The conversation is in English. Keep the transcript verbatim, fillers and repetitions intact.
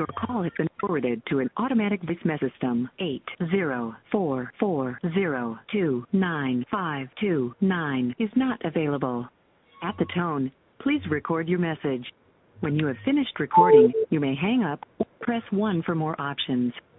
Your call has been forwarded to an automatic voice message system. eight zero four four zero two nine five two nine is not available. At the tone, please record your message. When you have finished recording, you may hang up or press one for more options.